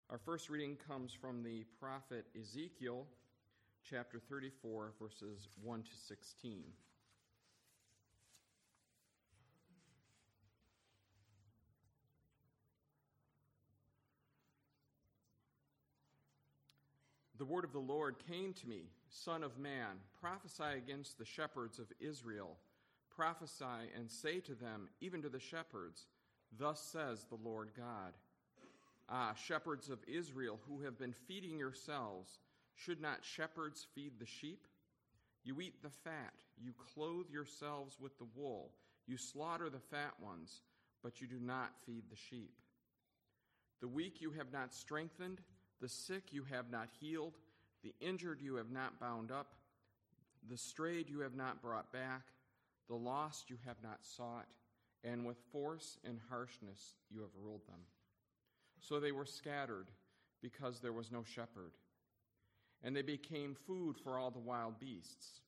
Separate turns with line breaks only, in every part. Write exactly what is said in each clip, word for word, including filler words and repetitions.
Our first reading comes from the prophet Ezekiel, chapter thirty-four, verses one to sixteen. The word of the Lord came to me, Son of man, prophesy against the shepherds of Israel. Prophesy and say to them, even to the shepherds, thus says the Lord God. Ah, shepherds of Israel who have been feeding yourselves, should not shepherds feed the sheep? You eat the fat, you clothe yourselves with the wool, you slaughter the fat ones, but you do not feed the sheep. The weak you have not strengthened, the sick you have not healed, the injured you have not bound up, the strayed you have not brought back, the lost you have not sought, and with force and harshness you have ruled them. So they were scattered because there was no shepherd, and they became food for all the wild beasts.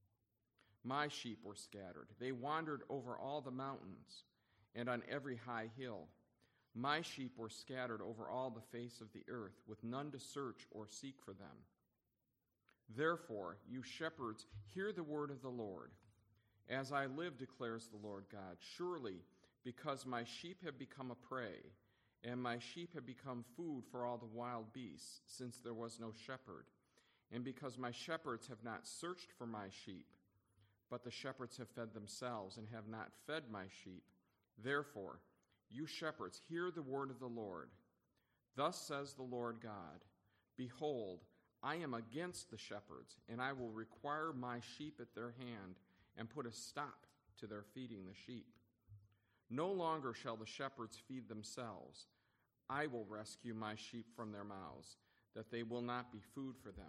My sheep were scattered. They wandered over all the mountains and on every high hill. My sheep were scattered over all the face of the earth, with none to search or seek for them. Therefore, you shepherds, hear the word of the Lord. As I live, declares the Lord God, surely because my sheep have become a prey, and my sheep have become food for all the wild beasts, since there was no shepherd, and because my shepherds have not searched for my sheep, but the shepherds have fed themselves and have not fed my sheep. Therefore, you shepherds, hear the word of the Lord. Thus says the Lord God, behold, I am against the shepherds, and I will require my sheep at their hand, and put a stop to their feeding the sheep. No longer shall the shepherds feed themselves. I will rescue my sheep from their mouths, that they will not be food for them.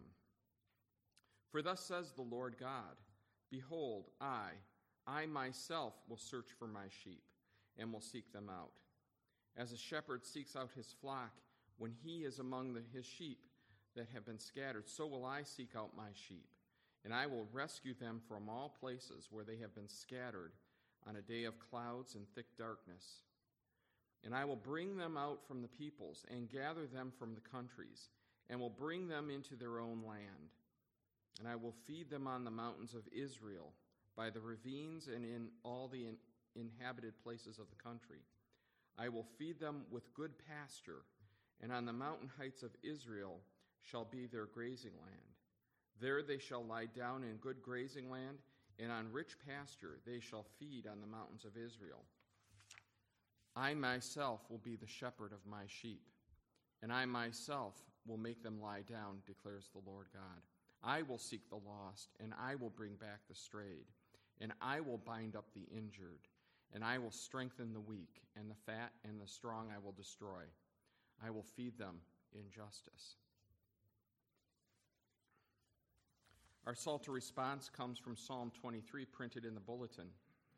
For thus says the Lord God, behold, I, I myself will search for my sheep, and will seek them out. As a shepherd seeks out his flock when he is among the, his sheep that have been scattered, so will I seek out my sheep, and I will rescue them from all places where they have been scattered on a day of clouds and thick darkness. And I will bring them out from the peoples and gather them from the countries, and will bring them into their own land. And I will feed them on the mountains of Israel, by the ravines and in all the in- inhabited places of the country. I will feed them with good pasture, and on the mountain heights of Israel shall be their grazing land. There they shall lie down in good grazing land, and on rich pasture they shall feed on the mountains of Israel. I myself will be the shepherd of my sheep, and I myself will make them lie down, declares the Lord God. I will seek the lost, and I will bring back the strayed, and I will bind up the injured, and I will strengthen the weak, and the fat and the strong I will destroy. I will feed them in justice. Our Psalter response comes from Psalm twenty-three, printed in the bulletin.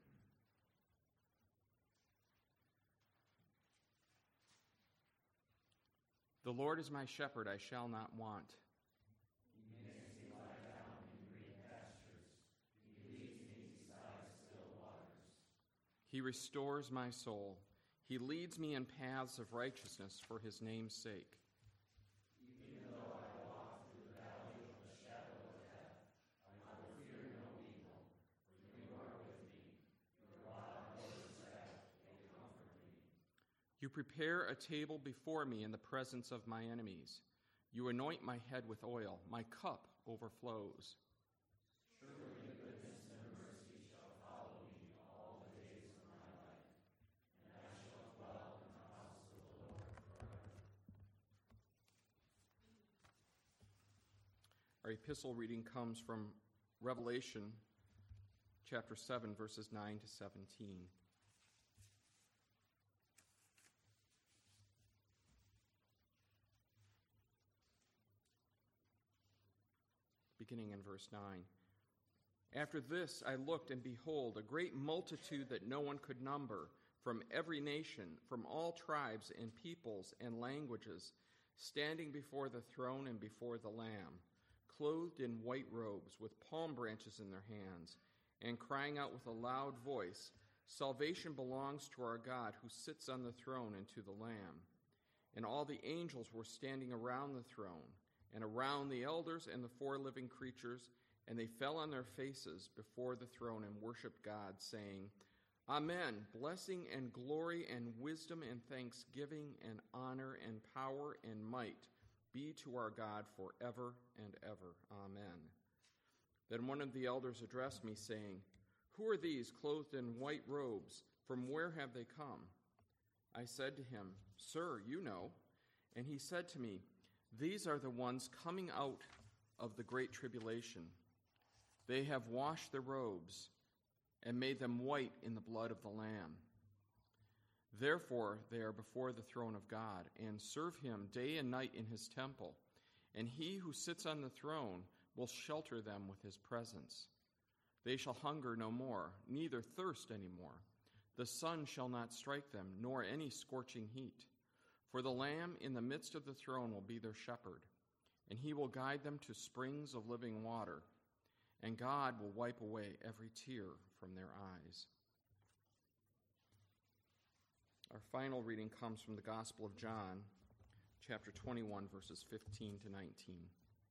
The Lord is my shepherd, I shall not want.
He makes me lie down in green pastures. He leads me beside still waters.
He restores my soul. He leads me in paths of righteousness for his name's sake.
Even though I walk through the valley of the shadow of death, I will fear no evil, for you are with me. Your rod and your staff, they comfort me.
You prepare a table before me in the presence of my enemies. You anoint my head with oil. My cup overflows.
Surely goodness and mercy shall follow me all the days of my life, and I shall dwell in the house of the Lord forever.
Our epistle reading comes from Revelation chapter seven, verses nine to seventeen. Beginning in verse nine. After this I looked, and behold, a great multitude that no one could number, from every nation, from all tribes and peoples and languages, standing before the throne and before the Lamb, clothed in white robes, with palm branches in their hands, and crying out with a loud voice, Salvation belongs to our God who sits on the throne and to the Lamb. and all the angels were standing around the throne, and around the elders and the four living creatures, and they fell on their faces before the throne and worshiped God, saying, Amen. Blessing and glory and wisdom and thanksgiving and honor and power and might be to our God forever and ever. Amen. Then one of the elders addressed me, saying, Who are these clothed in white robes? From where have they come? I said to him, Sir, you know. And he said to me, These are the ones coming out of the great tribulation. They have washed their robes and made them white in the blood of the Lamb. Therefore they are before the throne of God, and serve him day and night in his temple. And he who sits on the throne will shelter them with his presence. They shall hunger no more, neither thirst any more. The sun shall not strike them, nor any scorching heat. For the Lamb in the midst of the throne will be their shepherd, and he will guide them to springs of living water, and God will wipe away every tear from their eyes. Our final reading comes from the Gospel of John, chapter twenty-one, verses fifteen to nineteen.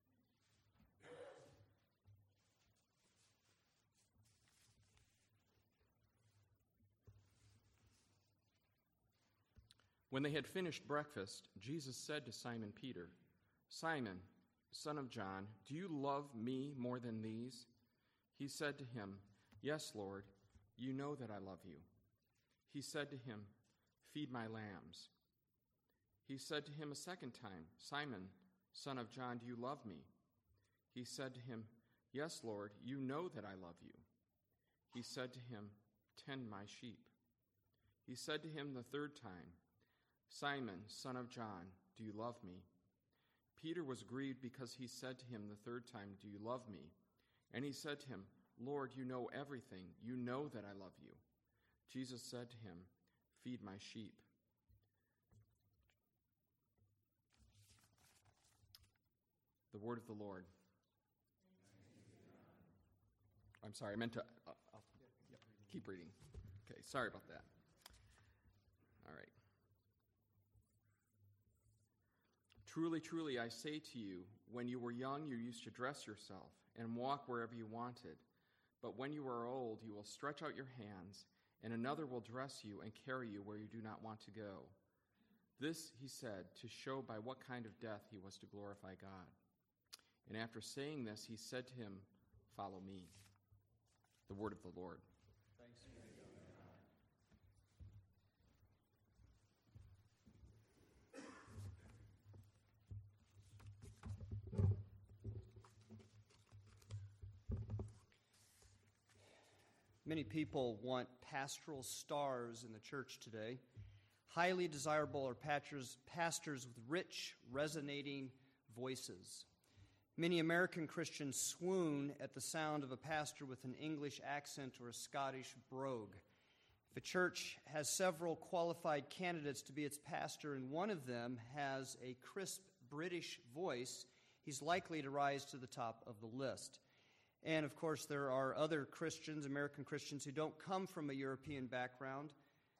When they had finished breakfast, Jesus said to Simon Peter, Simon, son of John, do you love me more than these? He said to him, Yes, Lord, you know that I love you. He said to him, Feed my lambs. He said to him a second time, Simon, son of John, do you love me? He said to him, Yes, Lord, you know that I love you. He said to him, Tend my sheep. He said to him the third time, Simon, son of John, do you love me? Peter was grieved because he said to him the third time, Do you love me? And he said to him, Lord, you know everything. You know that I love you. Jesus said to him, Feed my sheep. The word of the Lord. I'm sorry, I meant to uh, I'll keep reading. Okay, sorry about that. All right. Truly, truly, I say to you, when you were young, you used to dress yourself and walk wherever you wanted. But when you are old, you will stretch out your hands, and another will dress you and carry you where you do not want to go. This he said to show by what kind of death he was to glorify God. And after saying this, he said to him, Follow me. The word of the Lord.
Thanks be to God.
Many people want pastoral stars in the church today. Highly desirable are pastors, pastors with rich, resonating voices. Many American Christians swoon at the sound of a pastor with an English accent or a Scottish brogue. If a church has several qualified candidates to be its pastor and one of them has a crisp British voice, he's likely to rise to the top of the list. And, of course, there are other Christians, American Christians, who don't come from a European background,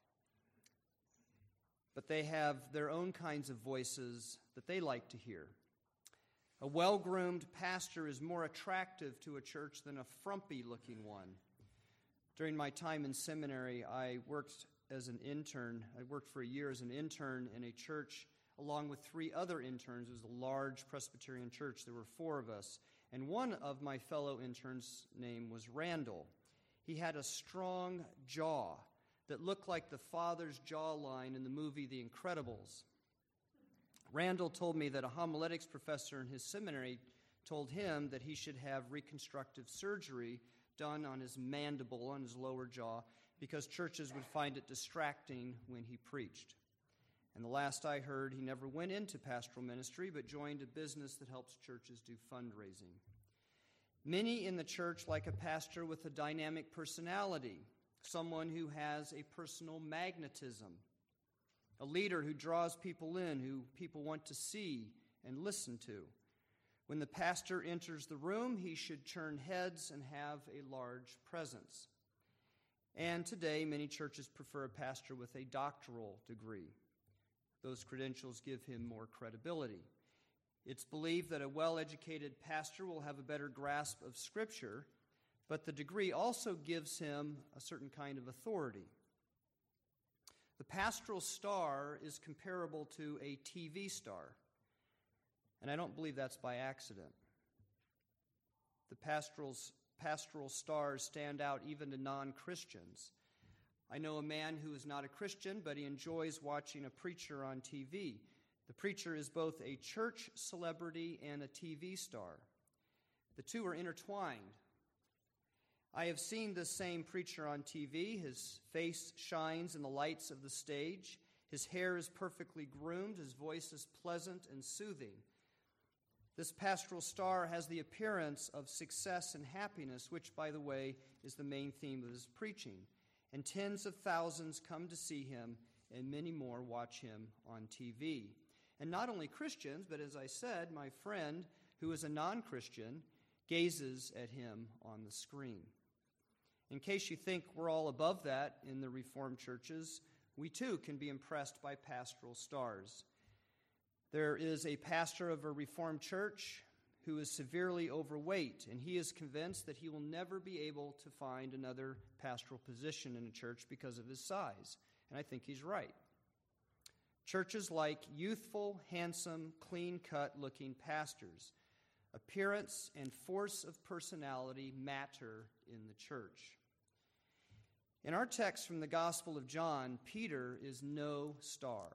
but they have their own kinds of voices that they like to hear. A well-groomed pastor is more attractive to a church than a frumpy-looking one. During my time in seminary, I worked as an intern. I worked for a year as an intern in a church along with three other interns. It was a large Presbyterian church. There were four of us. And one of my fellow interns' name was Randall. He had a strong jaw that looked like the father's jawline in the movie The Incredibles. Randall told me that a homiletics professor in his seminary told him that he should have reconstructive surgery done on his mandible, on his lower jaw, because churches would find it distracting when he preached. And the last I heard, he never went into pastoral ministry, but joined a business that helps churches do fundraising. Many in the church like a pastor with a dynamic personality, someone who has a personal magnetism, a leader who draws people in, who people want to see and listen to. When the pastor enters the room, he should turn heads and have a large presence. And today, many churches prefer a pastor with a doctoral degree. Those credentials give him more credibility. It's believed that a well-educated pastor will have a better grasp of Scripture, but the degree also gives him a certain kind of authority. The pastoral star is comparable to a T V star, and I don't believe that's by accident. The pastoral, pastoral stars stand out even to non-Christians. I know a man who is not a Christian, but he enjoys watching a preacher on T V. The preacher is both a church celebrity and a T V star. The two are intertwined. I have seen this same preacher on T V. His face shines in the lights of the stage. His hair is perfectly groomed. His voice is pleasant and soothing. This pastoral star has the appearance of success and happiness, which, by the way, is the main theme of his preaching. And tens of thousands come to see him, and many more watch him on T V. And not only Christians, but as I said, my friend, who is a non-Christian, gazes at him on the screen. In case you think we're all above that in the Reformed churches, we too can be impressed by pastoral stars. There is a pastor of a Reformed church who is severely overweight, and he is convinced that he will never be able to find another pastoral position in a church because of his size. And I think he's right. Churches like youthful, handsome, clean-cut looking pastors. Appearance and force of personality matter in the church. In our text from the Gospel of John, Peter is no star.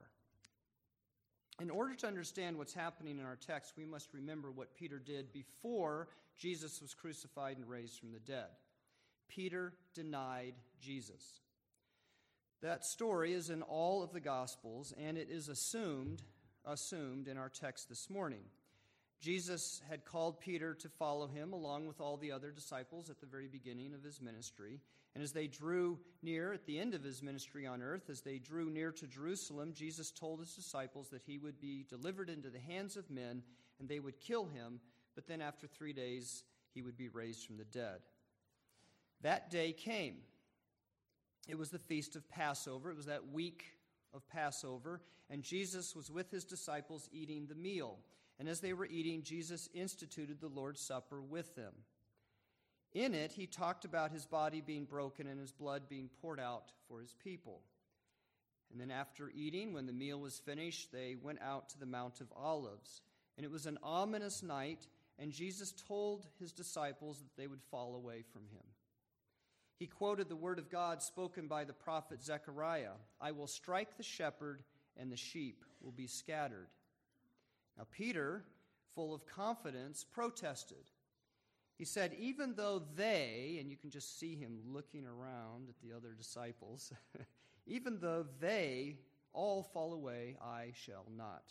In order to understand what's happening in our text, we must remember what Peter did before Jesus was crucified and raised from the dead. Peter denied Jesus. That story is in all of the Gospels, and it is assumed, assumed in our text this morning. Jesus had called Peter to follow him along with all the other disciples at the very beginning of his ministry. And as they drew near at the end of his ministry on earth, as they drew near to Jerusalem, Jesus told his disciples that he would be delivered into the hands of men and they would kill him, but then after three days he would be raised from the dead. That day came. It was the feast of Passover. It was that week of Passover, and Jesus was with his disciples eating the meal. And as they were eating, Jesus instituted the Lord's Supper with them. In it, he talked about his body being broken and his blood being poured out for his people. And then after eating, when the meal was finished, they went out to the Mount of Olives. And it was an ominous night, and Jesus told his disciples that they would fall away from him. He quoted the word of God spoken by the prophet Zechariah, "I will strike the shepherd, and the sheep will be scattered." Now Peter, full of confidence, protested. He said, even though they, and you can just see him looking around at the other disciples, even though they all fall away, I shall not.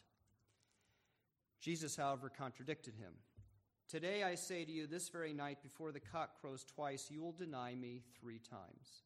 Jesus, however, contradicted him. Today I say to you, this very night before the cock crows twice, you will deny me three times.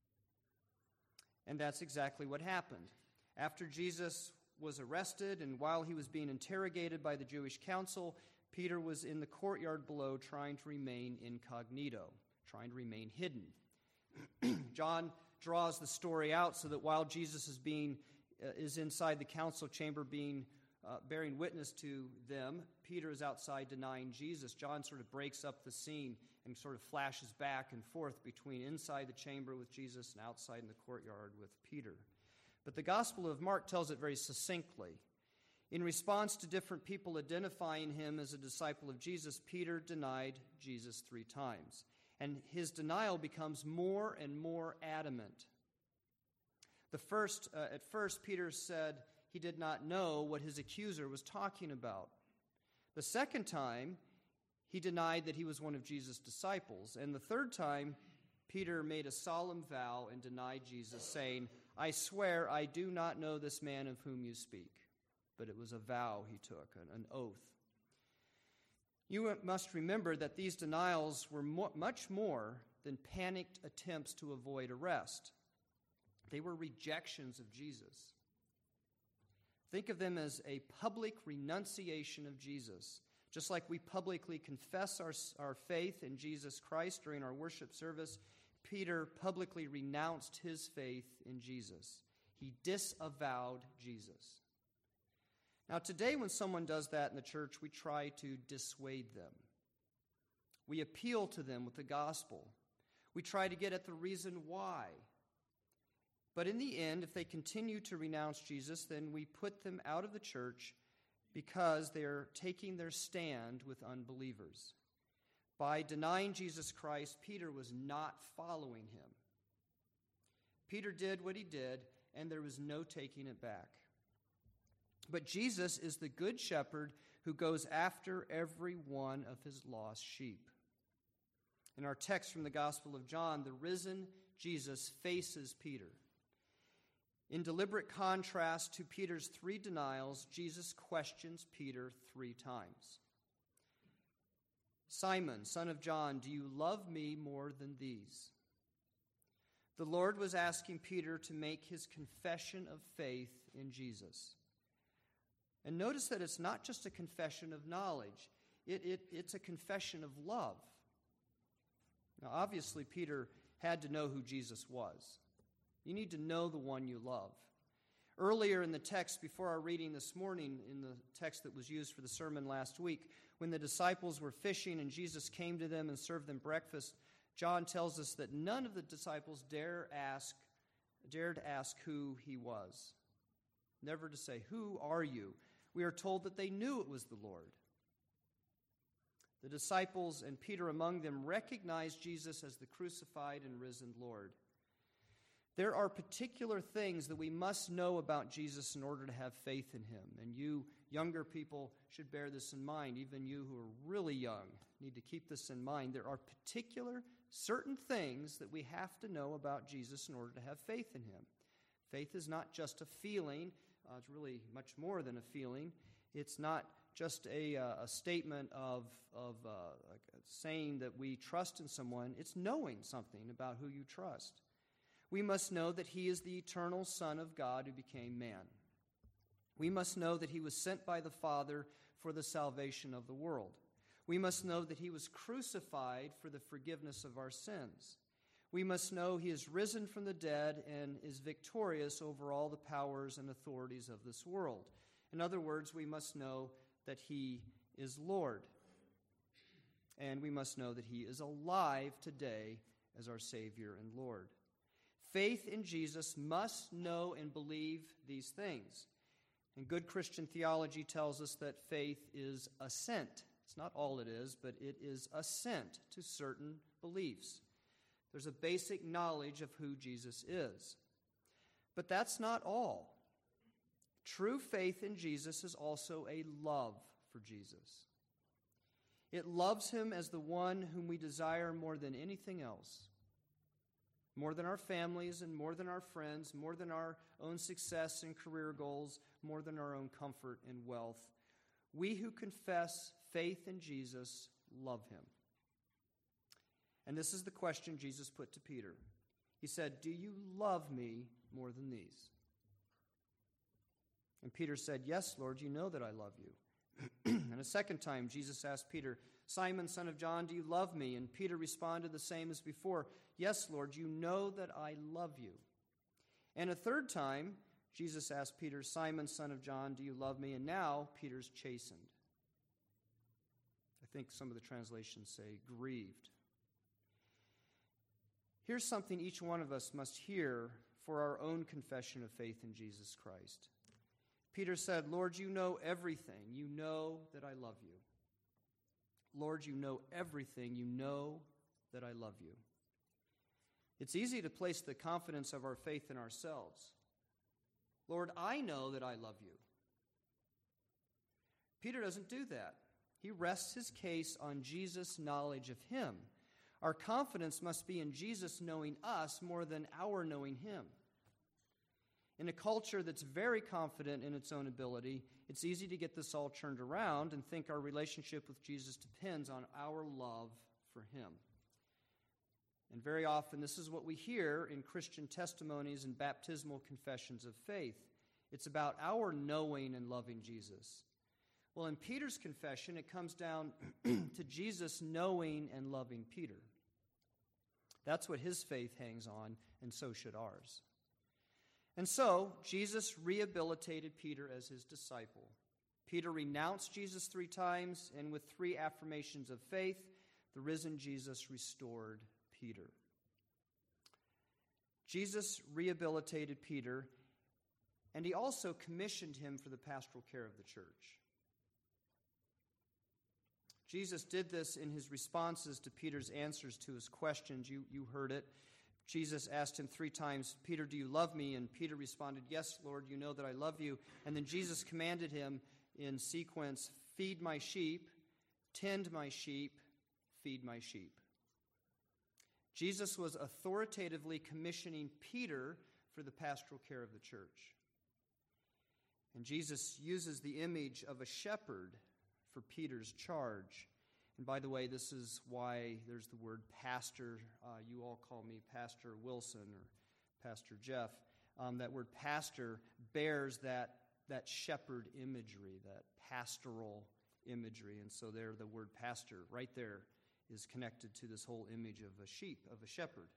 And that's exactly what happened. After Jesus was arrested, and while he was being interrogated by the Jewish council, Peter was in the courtyard below trying to remain incognito, trying to remain hidden. John draws the story out so that while Jesus is being uh, is inside the council chamber being uh, bearing witness to them, Peter is outside denying Jesus. John sort of breaks up the scene and sort of flashes back and forth between inside the chamber with Jesus and outside in the courtyard with Peter. But the Gospel of Mark tells it very succinctly. In response to different people identifying him as a disciple of Jesus, Peter denied Jesus three times. And his denial becomes more and more adamant. The first, uh, at first, Peter said he did not know what his accuser was talking about. The second time, he denied that he was one of Jesus' disciples. And the third time, Peter made a solemn vow and denied Jesus, saying, I swear I do not know this man of whom you speak. But it was a vow he took, an, an oath. You must remember that these denials were mo- much more than panicked attempts to avoid arrest. They were rejections of Jesus. Think of them as a public renunciation of Jesus. Just like we publicly confess our, our faith in Jesus Christ during our worship service, Peter publicly renounced his faith in Jesus. He disavowed Jesus. Now, today when someone does that in the church, we try to dissuade them. We appeal to them with the gospel. We try to get at the reason why. But in the end, if they continue to renounce Jesus, then we put them out of the church because they are taking their stand with unbelievers. By denying Jesus Christ, Peter was not following him. Peter did what he did, and there was no taking it back. But Jesus is the good shepherd who goes after every one of his lost sheep. In our text from the Gospel of John, the risen Jesus faces Peter. In deliberate contrast to Peter's three denials, Jesus questions Peter three times. Simon, son of John, do you love me more than these? The Lord was asking Peter to make his confession of faith in Jesus. And notice that it's not just a confession of knowledge. It, it, it's a confession of love. Now, obviously, Peter had to know who Jesus was. You need to know the one you love. Earlier in the text, before our reading this morning, in the text that was used for the sermon last week, when the disciples were fishing and Jesus came to them and served them breakfast, John tells us that none of the disciples dare ask, dared ask who he was. Never to say, "Who are you?" We are told that they knew it was the Lord. The disciples, and Peter among them, recognized Jesus as the crucified and risen Lord. There are particular things that we must know about Jesus in order to have faith in him. And you younger people should bear this in mind. Even you who are really young need to keep this in mind. There are particular, certain things that we have to know about Jesus in order to have faith in him. Faith is not just a feeling. Uh, it's really much more than a feeling. It's not just a, uh, a statement of, of uh, saying that we trust in someone. It's knowing something about who you trust. We must know that he is the eternal Son of God who became man. We must know that he was sent by the Father for the salvation of the world. We must know that he was crucified for the forgiveness of our sins. We must know he is risen from the dead and is victorious over all the powers and authorities of this world. In other words, we must know that he is Lord. And we must know that he is alive today as our Savior and Lord. Faith in Jesus must know and believe these things. And good Christian theology tells us that faith is assent. It's not all it is, but it is assent to certain beliefs. There's a basic knowledge of who Jesus is. But that's not all. True faith in Jesus is also a love for Jesus. It loves him as the one whom we desire more than anything else. More than our families and more than our friends, more than our own success and career goals, more than our own comfort and wealth. We who confess faith in Jesus love him. And this is the question Jesus put to Peter. He said, "Do you love me more than these?" And Peter said, "Yes, Lord, you know that I love you." And a second time, Jesus asked Peter, "Simon, son of John, do you love me?" And Peter responded the same as before, "Yes, Lord, you know that I love you." And a third time, Jesus asked Peter, "Simon, son of John, do you love me?" And now Peter's chastened. I think some of the translations say grieved. Here's something each one of us must hear for our own confession of faith in Jesus Christ. Peter said, "Lord, you know everything. You know that I love you." Lord, you know everything. You know that I love you. It's easy to place the confidence of our faith in ourselves. Lord, I know that I love you. Peter doesn't do that. He rests his case on Jesus' knowledge of him. Our confidence must be in Jesus knowing us more than our knowing him. In a culture that's very confident in its own ability, it's easy to get this all turned around and think our relationship with Jesus depends on our love for him. And very often, this is what we hear in Christian testimonies and baptismal confessions of faith. It's about our knowing and loving Jesus. Well, in Peter's confession, it comes down to Jesus knowing and loving Peter. That's what his faith hangs on, and so should ours. And so, Jesus rehabilitated Peter as his disciple. Peter renounced Jesus three times, and with three affirmations of faith, the risen Jesus restored Peter. Jesus rehabilitated Peter, and he also commissioned him for the pastoral care of the church. Jesus did this in his responses to Peter's answers to his questions. You, you heard it. Jesus asked him three times, "Peter, do you love me?" And Peter responded, "Yes, Lord, you know that I love you." And then Jesus commanded him in sequence, "Feed my sheep, tend my sheep, feed my sheep." Jesus was authoritatively commissioning Peter for the pastoral care of the church. And Jesus uses the image of a shepherd for Peter's charge. And by the way, this is why there's the word pastor. Uh, you all call me Pastor Wilson or Pastor Jeff. Um, that word pastor bears that, that shepherd imagery, that pastoral imagery. And so there, the word pastor right there is connected to this whole image of a sheep, of a shepherd.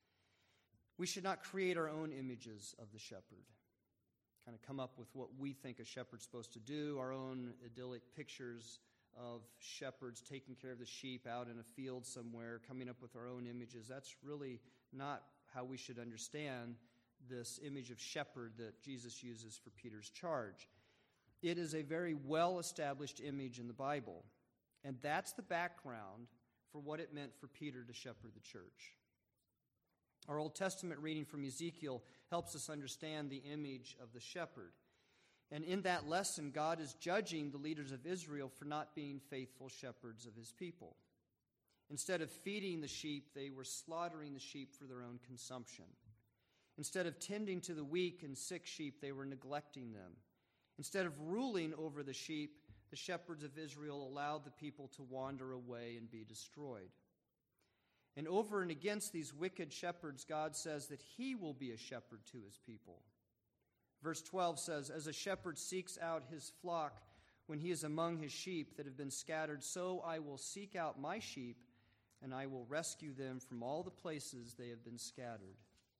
We should not create our own images of the shepherd. Kind of come up with what we think a shepherd's supposed to do, our own idyllic pictures of shepherds taking care of the sheep out in a field somewhere, coming up with our own images. That's really not how we should understand this image of shepherd that Jesus uses for Peter's charge. It is a very well-established image in the Bible, and that's the background for what it meant for Peter to shepherd the church. Our Old Testament reading from Ezekiel helps us understand the image of the shepherd. And in that lesson, God is judging the leaders of Israel for not being faithful shepherds of his people. Instead of feeding the sheep, they were slaughtering the sheep for their own consumption. Instead of tending to the weak and sick sheep, they were neglecting them. Instead of ruling over the sheep, the shepherds of Israel allowed the people to wander away and be destroyed. And over and against these wicked shepherds, God says that he will be a shepherd to his people. Verse twelve says, "As a shepherd seeks out his flock when he is among his sheep that have been scattered, so I will seek out my sheep, and I will rescue them from all the places they have been scattered."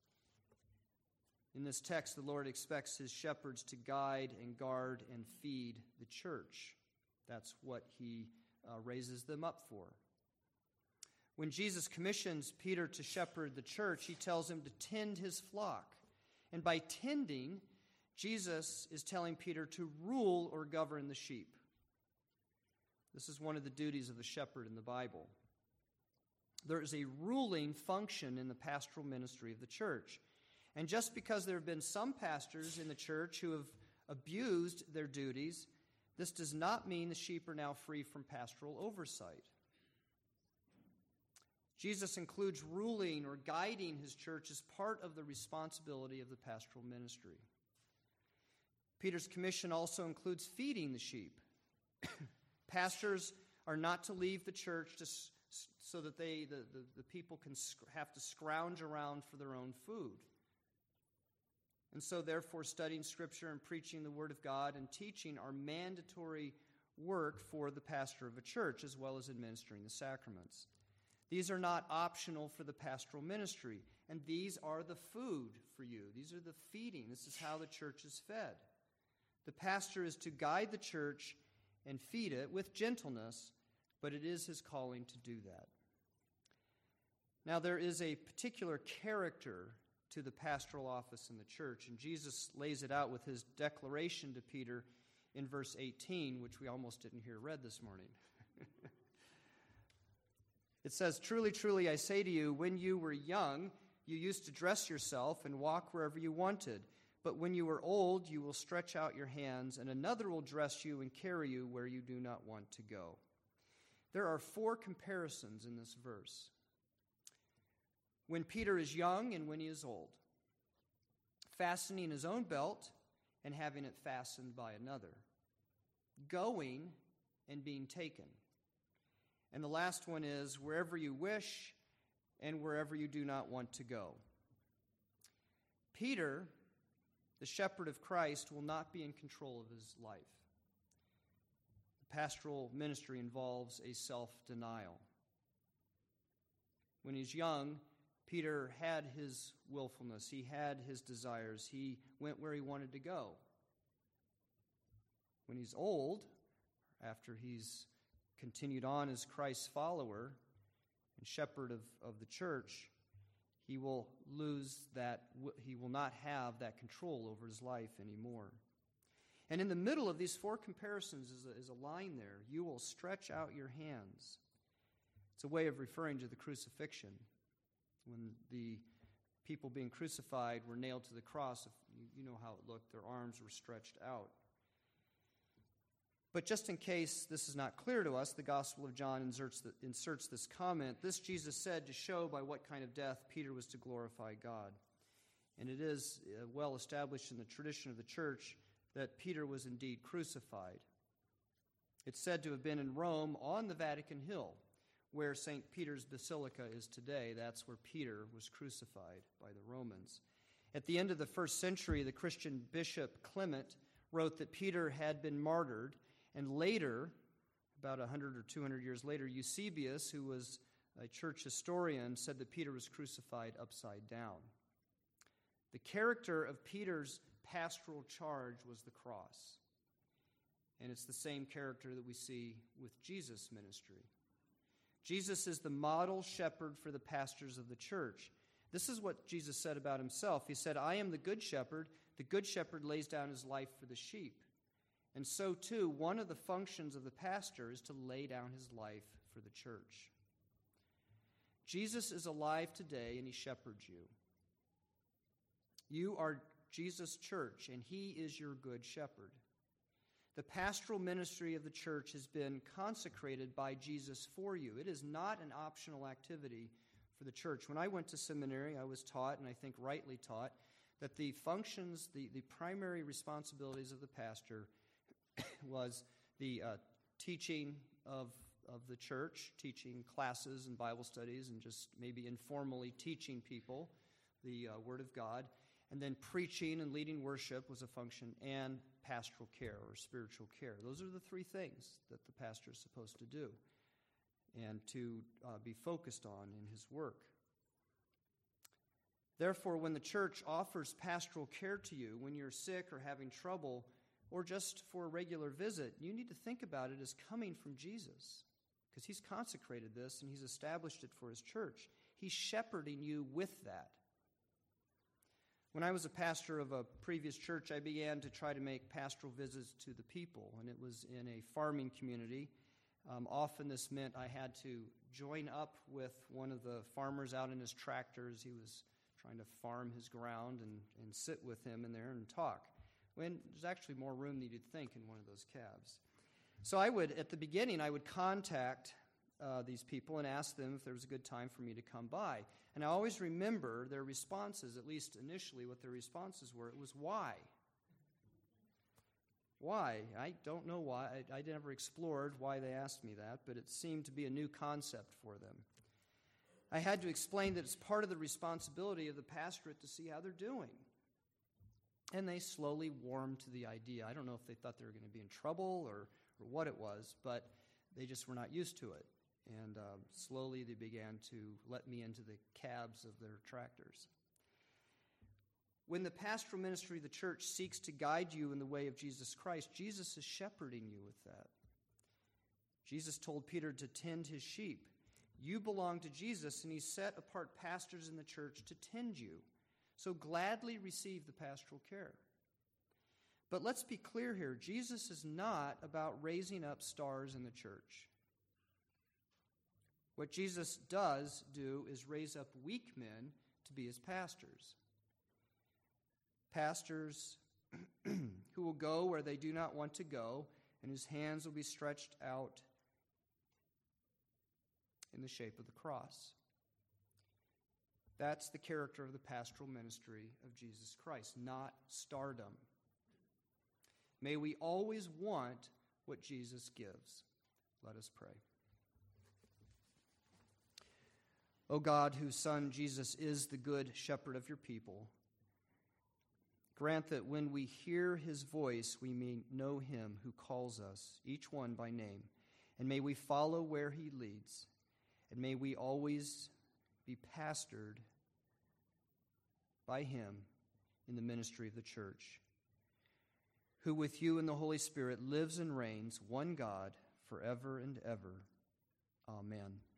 In this text, the Lord expects his shepherds to guide and guard and feed the church. That's what he uh, raises them up for. When Jesus commissions Peter to shepherd the church, he tells him to tend his flock. And by tending, Jesus is telling Peter to rule or govern the sheep. This is one of the duties of the shepherd in the Bible. There is a ruling function in the pastoral ministry of the church. And just because there have been some pastors in the church who have abused their duties, this does not mean the sheep are now free from pastoral oversight. Jesus includes ruling or guiding his church as part of the responsibility of the pastoral ministry. Peter's commission also includes feeding the sheep. Pastors are not to leave the church to, so that they, the, the, the people can sc- have to scrounge around for their own food. And so, therefore, studying Scripture and preaching the Word of God and teaching are mandatory work for the pastor of a church, as well as administering the sacraments. These are not optional for the pastoral ministry, and these are the food for you. These are the feeding. This is how the church is fed. The pastor is to guide the church and feed it with gentleness, but it is his calling to do that. Now, there is a particular character to the pastoral office in the church, and Jesus lays it out with his declaration to Peter in verse eighteen, which we almost didn't hear read this morning. It says, "Truly, truly, I say to you, when you were young, you used to dress yourself and walk wherever you wanted. But when you are old, you will stretch out your hands, and another will dress you and carry you where you do not want to go." There are four comparisons in this verse. When Peter is young and when he is old. Fastening his own belt and having it fastened by another. Going and being taken. And the last one is wherever you wish and wherever you do not want to go. Peter, the shepherd of Christ, will not be in control of his life. The pastoral ministry involves a self-denial. When he's young, Peter had his willfulness. He had his desires. He went where he wanted to go. when he's old, after he's continued on as Christ's follower and shepherd of, of the church, he will lose that, he will not have that control over his life anymore. And in the middle of these four comparisons is a, is a line there. You will stretch out your hands. It's a way of referring to the crucifixion. When the people being crucified were nailed to the cross, you know how it looked. Their arms were stretched out. But just in case this is not clear to us, the Gospel of John inserts, the, inserts this comment. This Jesus said to show by what kind of death Peter was to glorify God. And it is uh, well established in the tradition of the church that Peter was indeed crucified. It's said to have been in Rome on the Vatican Hill, where Saint Peter's Basilica is today. That's where Peter was crucified by the Romans. At the end of the first century, the Christian bishop Clement wrote that Peter had been martyred, and later, about one hundred or two hundred years later, Eusebius, who was a church historian, said that Peter was crucified upside down. The character of Peter's pastoral charge was the cross. And it's the same character that we see with Jesus' ministry. Jesus is the model shepherd for the pastors of the church. This is what Jesus said about himself. He said, I am the good shepherd. The good shepherd lays down his life for the sheep. And so, too, one of the functions of the pastor is to lay down his life for the church. Jesus is alive today, and he shepherds you. You are Jesus' church, and he is your good shepherd. The pastoral ministry of the church has been consecrated by Jesus for you. It is not an optional activity for the church. When I went to seminary, I was taught, and I think rightly taught, that the functions, the, the primary responsibilities of the pastor was the uh, teaching of, of the church, teaching classes and Bible studies, and just maybe informally teaching people the uh, Word of God. And then preaching and leading worship was a function, and pastoral care or spiritual care. Those are the three things that the pastor is supposed to do and to uh, be focused on in his work. Therefore, when the church offers pastoral care to you, when you're sick or having trouble, or just for a regular visit, you need to think about it as coming from Jesus, because he's consecrated this and he's established it for his church. He's shepherding you with that. When I was a pastor of a previous church, I began to try to make pastoral visits to the people, and it was in a farming community. Um, often this meant I had to join up with one of the farmers out in his tractors. He was trying to farm his ground, and, and sit with him in there and talk. When there's actually more room than you'd think in one of those cabs. So I would, at the beginning, I would contact uh, these people and ask them if there was a good time for me to come by. And I always remember their responses, at least initially what their responses were. It was, why? Why? I don't know why. I, I never explored why they asked me that, but it seemed to be a new concept for them. I had to explain that it's part of the responsibility of the pastorate to see how they're doing. And they slowly warmed to the idea. I don't know if they thought they were going to be in trouble or, or what it was, but they just were not used to it. And uh, slowly they began to let me into the cabs of their tractors. When the pastoral ministry of the church seeks to guide you in the way of Jesus Christ, Jesus is shepherding you with that. Jesus told Peter to tend his sheep. You belong to Jesus, and he set apart pastors in the church to tend you. So gladly receive the pastoral care. But let's be clear here. Jesus is not about raising up stars in the church. What Jesus does do is raise up weak men to be his pastors. Pastors who will go where they do not want to go, and whose hands will be stretched out in the shape of the cross. That's the character of the pastoral ministry of Jesus Christ, not stardom. May we always want what Jesus gives. Let us pray. O God, whose Son Jesus is the good shepherd of your people, grant that when we hear his voice, we may know him who calls us, each one by name, and may we follow where he leads, and may we always be pastored by him in the ministry of the church. who with you in the Holy Spirit lives and reigns, one God, forever and ever. Amen.